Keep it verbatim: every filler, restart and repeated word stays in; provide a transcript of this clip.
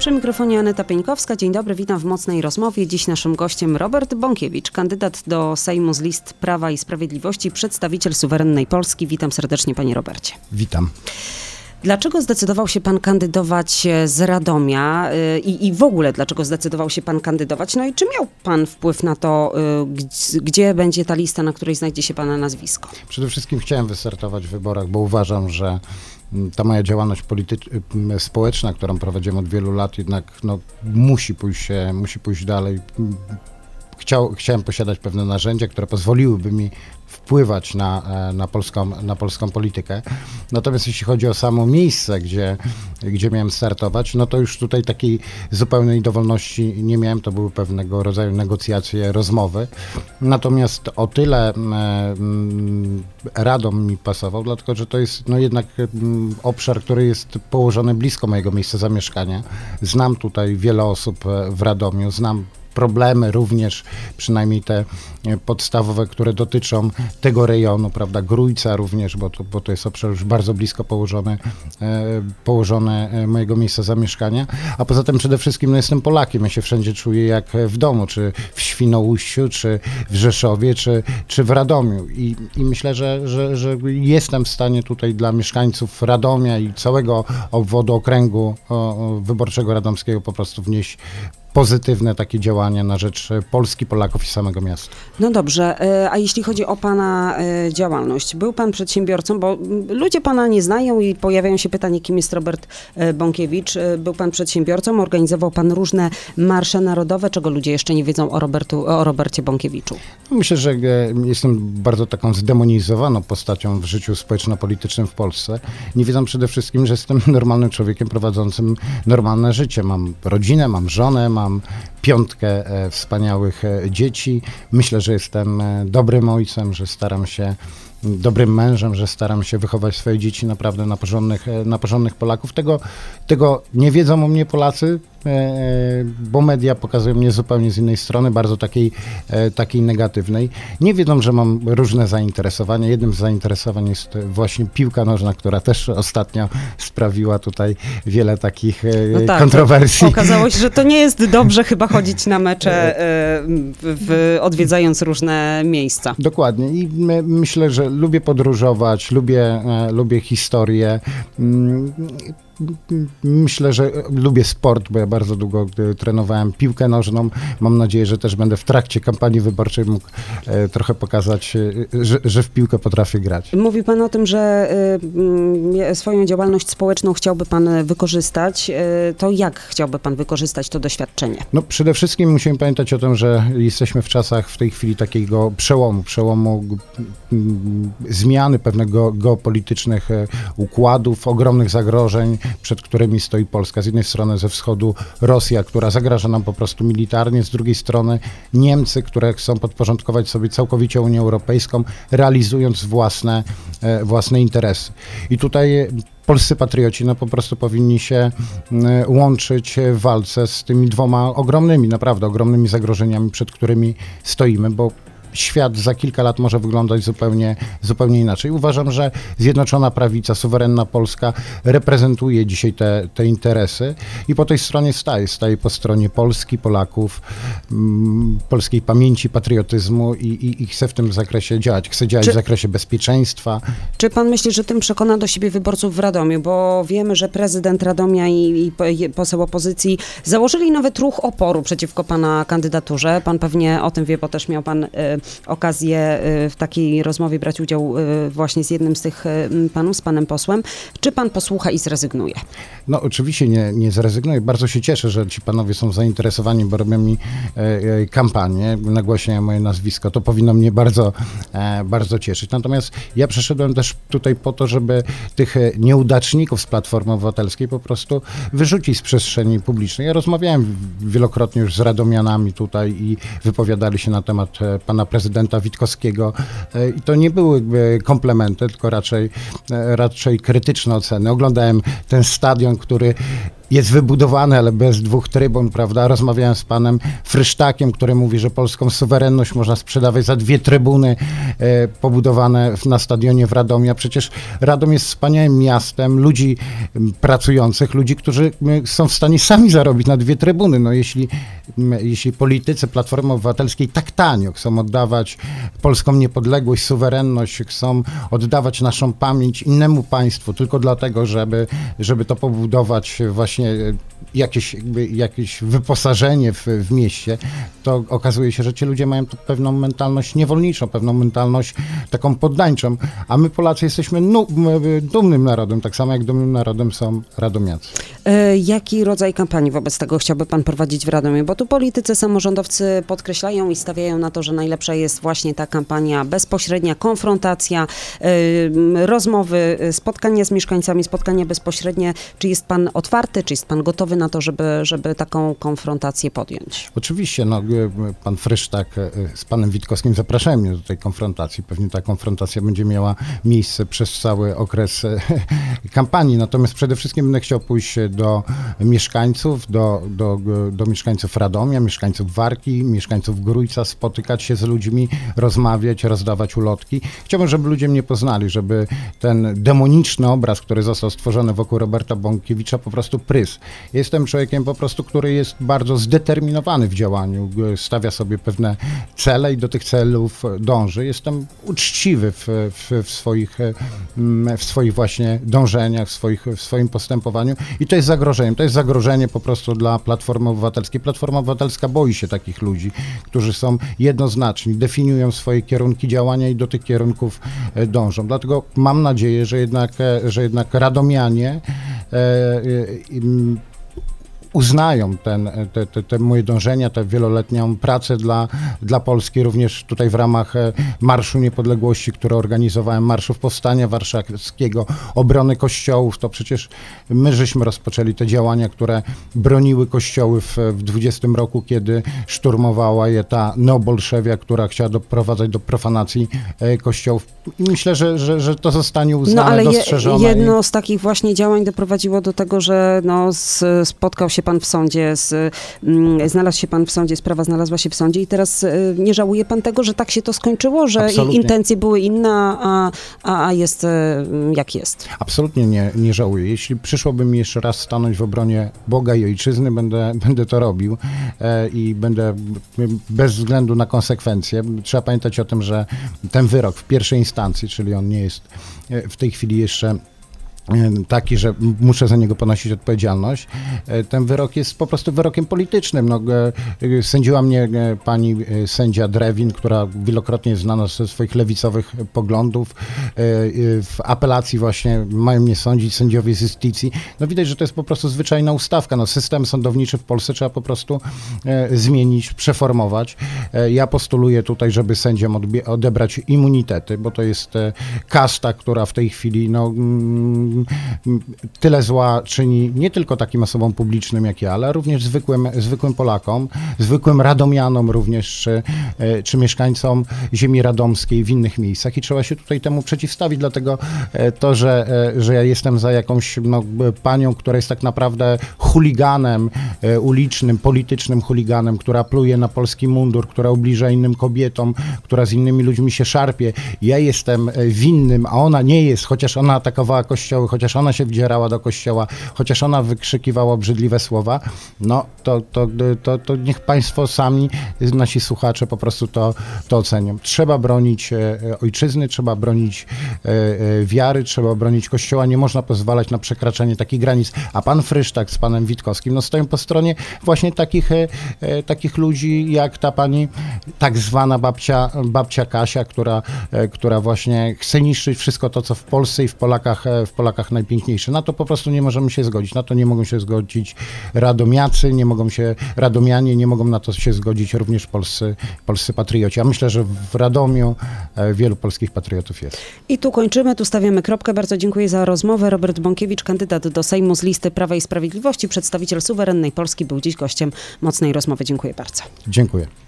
Przy mikrofonie Aneta Pieńkowska. Dzień dobry, witam w Mocnej Rozmowie. Dziś naszym gościem Robert Bąkiewicz, kandydat do Sejmu z list Prawa i Sprawiedliwości, przedstawiciel suwerennej Polski. Witam serdecznie, panie Robercie. Witam. Dlaczego zdecydował się pan kandydować z Radomia i, i w ogóle dlaczego zdecydował się pan kandydować? No i czy miał pan wpływ na to, gdzie, gdzie będzie ta lista, na której znajdzie się pana nazwisko? Przede wszystkim chciałem wystartować w wyborach, bo uważam, że ta moja działalność polityczna, społeczna, którą prowadziłem od wielu lat, jednak no, musi pójść, musi pójść dalej. Chciał, chciałem posiadać pewne narzędzia, które pozwoliłyby mi wpływać na, na, polską, na polską politykę. Natomiast jeśli chodzi o samo miejsce, gdzie, gdzie miałem startować, no to już tutaj takiej zupełnej dowolności nie miałem. To były pewnego rodzaju negocjacje, rozmowy. Natomiast o tyle mm, Radom mi pasował, dlatego że to jest no jednak mm, obszar, który jest położony blisko mojego miejsca zamieszkania. Znam tutaj wiele osób w Radomiu, znam problemy również, przynajmniej te podstawowe, które dotyczą tego rejonu, prawda, Grójca również, bo to, bo to jest obszar już bardzo blisko położony, e, położone mojego miejsca zamieszkania, a poza tym przede wszystkim no, jestem Polakiem, ja się wszędzie czuję jak w domu, czy w Świnoujściu, czy w Rzeszowie, czy, czy w Radomiu i, i myślę, że, że, że jestem w stanie tutaj dla mieszkańców Radomia i całego obwodu okręgu o, o, wyborczego radomskiego po prostu wnieść pozytywne takie działania na rzecz Polski, Polaków i samego miasta. No dobrze, a jeśli chodzi o pana działalność, był pan przedsiębiorcą, bo ludzie pana nie znają i pojawiają się pytanie, kim jest Robert Bąkiewicz. Był pan przedsiębiorcą, organizował pan różne marsze narodowe, czego ludzie jeszcze nie wiedzą o, Robertu, o Robercie Bąkiewiczu? Myślę, że jestem bardzo taką zdemonizowaną postacią w życiu społeczno-politycznym w Polsce. Nie wiedzą przede wszystkim, że jestem normalnym człowiekiem prowadzącym normalne życie. Mam rodzinę, mam żonę, mam Mam piątkę e, wspaniałych e, dzieci. Myślę, że jestem e, dobrym ojcem, że staram się, dobrym mężem, że staram się wychować swoje dzieci naprawdę na porządnych, e, na porządnych Polaków. Tego, tego nie wiedzą o mnie Polacy, e, bo media pokazują mnie zupełnie z innej strony, bardzo takiej, e, takiej negatywnej. Nie wiedzą, że mam różne zainteresowania. Jednym z zainteresowań jest właśnie piłka nożna, która też ostatnio sprawiła tutaj wiele takich e, no tak, kontrowersji. Okazało się, że to nie jest dobrze chyba chodzić na mecze, e, w, odwiedzając różne miejsca. Dokładnie i my, myślę, że lubię podróżować, lubię, e, lubię historię. Mm, Myślę, że lubię sport, bo ja bardzo długo trenowałem piłkę nożną. Mam nadzieję, że też będę w trakcie kampanii wyborczej mógł e, trochę pokazać, e, że, że w piłkę potrafię grać. Mówi pan o tym, że y, swoją działalność społeczną chciałby pan wykorzystać. Y, to jak chciałby pan wykorzystać to doświadczenie? No przede wszystkim musimy pamiętać o tym, że jesteśmy w czasach w tej chwili takiego przełomu, przełomu m, zmiany pewnego geopolitycznych układów, ogromnych zagrożeń, przed którymi stoi Polska. Z jednej strony ze wschodu Rosja, która zagraża nam po prostu militarnie, z drugiej strony Niemcy, które chcą podporządkować sobie całkowicie Unię Europejską, realizując własne, własne interesy. I tutaj polscy patrioci no po prostu powinni się łączyć w walce z tymi dwoma ogromnymi, naprawdę ogromnymi zagrożeniami, przed którymi stoimy, bo świat za kilka lat może wyglądać zupełnie, zupełnie inaczej. Uważam, że Zjednoczona Prawica, suwerenna Polska reprezentuje dzisiaj te, te interesy i po tej stronie staje. Staje po stronie Polski, Polaków, m, polskiej pamięci, patriotyzmu i, i, i chce w tym zakresie działać. Chce działać Czy, w zakresie bezpieczeństwa. Czy pan myśli, że tym przekona do siebie wyborców w Radomiu? Bo wiemy, że prezydent Radomia i, i poseł opozycji założyli nawet ruch oporu przeciwko pana kandydaturze. Pan pewnie o tym wie, bo też miał pan y, okazję w takiej rozmowie brać udział właśnie z jednym z tych panów, z panem posłem. Czy pan posłucha i zrezygnuje? No oczywiście nie, nie zrezygnuję. Bardzo się cieszę, że ci panowie są zainteresowani, bo robią mi e, e, kampanię, nagłaśniają moje nazwisko. To powinno mnie bardzo, e, bardzo cieszyć. Natomiast ja przyszedłem też tutaj po to, żeby tych nieudaczników z Platformy Obywatelskiej po prostu wyrzucić z przestrzeni publicznej. Ja rozmawiałem wielokrotnie już z radomianami tutaj i wypowiadali się na temat pana prezydenta Witkowskiego i to nie były komplementy, tylko raczej, raczej krytyczne oceny. Oglądałem ten stadion, który jest wybudowany, ale bez dwóch trybun, prawda? Rozmawiałem z panem Frysztakiem, który mówi, że polską suwerenność można sprzedawać za dwie trybuny e, pobudowane na stadionie w Radomiu. A przecież Radom jest wspaniałym miastem ludzi m, pracujących, ludzi, którzy m, są w stanie sami zarobić na dwie trybuny. No jeśli, m, jeśli politycy Platformy Obywatelskiej tak tanio chcą oddawać polską niepodległość, suwerenność, chcą oddawać naszą pamięć innemu państwu, tylko dlatego, żeby, żeby to pobudować właśnie jakieś, jakby, jakieś wyposażenie w, w mieście, to okazuje się, że ci ludzie mają tu pewną mentalność niewolniczą, pewną mentalność taką poddańczą, a my Polacy jesteśmy nu, dumnym narodem, tak samo jak dumnym narodem są radomiacy. E, jaki rodzaj kampanii wobec tego chciałby pan prowadzić w Radomiu? Bo tu politycy, samorządowcy podkreślają i stawiają na to, że najlepsza jest właśnie ta kampania bezpośrednia, konfrontacja, e, rozmowy, spotkania z mieszkańcami, spotkania bezpośrednie. Czy jest pan otwarty, czy jest pan gotowy na to, żeby, żeby taką konfrontację podjąć? Oczywiście, no, pan Frysztak z panem Witkowskim zapraszają mnie do tej konfrontacji. Pewnie ta konfrontacja będzie miała miejsce przez cały okres kampanii. Natomiast przede wszystkim będę chciał pójść do mieszkańców, do, do, do mieszkańców Radomia, mieszkańców Warki, mieszkańców Grójca, spotykać się z ludźmi, rozmawiać, rozdawać ulotki. Chciałbym, żeby ludzie mnie poznali, żeby ten demoniczny obraz, który został stworzony wokół Roberta Bąkiewicza, po prostu prysł. Jestem człowiekiem po prostu, który jest bardzo zdeterminowany w działaniu, stawia sobie pewne cele i do tych celów dąży. Jestem uczciwy w, w, w, swoich, w swoich właśnie dążeniach, w, swoich, w swoim postępowaniu i to jest zagrożeniem. To jest zagrożenie po prostu dla Platformy Obywatelskiej. Platforma Obywatelska boi się takich ludzi, którzy są jednoznaczni, definiują swoje kierunki działania i do tych kierunków dążą. Dlatego mam nadzieję, że jednak, że jednak radomianie uznają ten, te, te, te moje dążenia, tę wieloletnią pracę dla, dla Polski, również tutaj w ramach Marszu Niepodległości, który organizowałem, Marszów Powstania Warszawskiego, obrony kościołów. To przecież my żeśmy rozpoczęli te działania, które broniły kościoły w, w dwudziestym roku, kiedy szturmowała je ta neobolszewia, która chciała doprowadzać do profanacji e, kościołów. I myślę, że, że, że to zostanie uznane, no, ale dostrzeżone. Je, jedno z takich właśnie działań doprowadziło do tego, że no, z, spotkał się pan w sądzie, z, mm, znalazł się pan w sądzie, sprawa znalazła się w sądzie i teraz y, nie żałuje pan tego, że tak się to skończyło, że Absolutnie. intencje były inne, a, a, a jest y, jak jest? Absolutnie nie, nie żałuję. Jeśli przyszłoby mi jeszcze raz stanąć w obronie Boga i Ojczyzny, będę, będę to robił e, i będę bez względu na konsekwencje. Trzeba pamiętać o tym, że ten wyrok w pierwszej instancji, czyli on nie jest w tej chwili jeszcze taki, że muszę za niego ponosić odpowiedzialność. Ten wyrok jest po prostu wyrokiem politycznym. No, sędziła mnie pani sędzia Drewin, która wielokrotnie jest znana ze swoich lewicowych poglądów. W apelacji właśnie mają mnie sądzić sędziowie z Justicji. No widać, że to jest po prostu zwyczajna ustawka. No, system sądowniczy w Polsce trzeba po prostu zmienić, przeformować. Ja postuluję tutaj, żeby sędziom odebrać immunitety, bo to jest kasta, która w tej chwili no, tyle zła czyni nie tylko takim osobom publicznym jak ja, ale również zwykłym, zwykłym Polakom, zwykłym radomianom również, czy, czy mieszkańcom ziemi radomskiej w innych miejscach i trzeba się tutaj temu przeciwstawić, dlatego to, że, że ja jestem za jakąś no, panią, która jest tak naprawdę chuliganem ulicznym, politycznym chuliganem, która pluje na polski mundur, która ubliża innym kobietom, która z innymi ludźmi się szarpie. Ja jestem winnym, a ona nie jest, chociaż ona atakowała kościoły, chociaż ona się wdzierała do kościoła, chociaż ona wykrzykiwała obrzydliwe słowa, no to, to, to, to niech państwo sami, nasi słuchacze po prostu to, to ocenią. Trzeba bronić ojczyzny, trzeba bronić wiary, trzeba bronić kościoła, nie można pozwalać na przekraczanie takich granic, a pan Frysztak z panem Witkowskim no stoją po stronie właśnie takich, takich ludzi jak ta pani tak zwana babcia, babcia Kasia, która, która właśnie chce niszczyć wszystko to, co w Polsce i w Polakach, w Polakach najpiękniejsze. Na to po prostu nie możemy się zgodzić. Na to nie mogą się zgodzić radomiacy, nie mogą się radomianie, nie mogą na to się zgodzić również polscy, polscy patrioci. A myślę, że w Radomiu wielu polskich patriotów jest. I tu kończymy, tu stawiamy kropkę. Bardzo dziękuję za rozmowę. Robert Bąkiewicz, kandydat do Sejmu z listy Prawa i Sprawiedliwości, przedstawiciel suwerennej Polski, był dziś gościem Mocnej Rozmowy. Dziękuję bardzo. Dziękuję.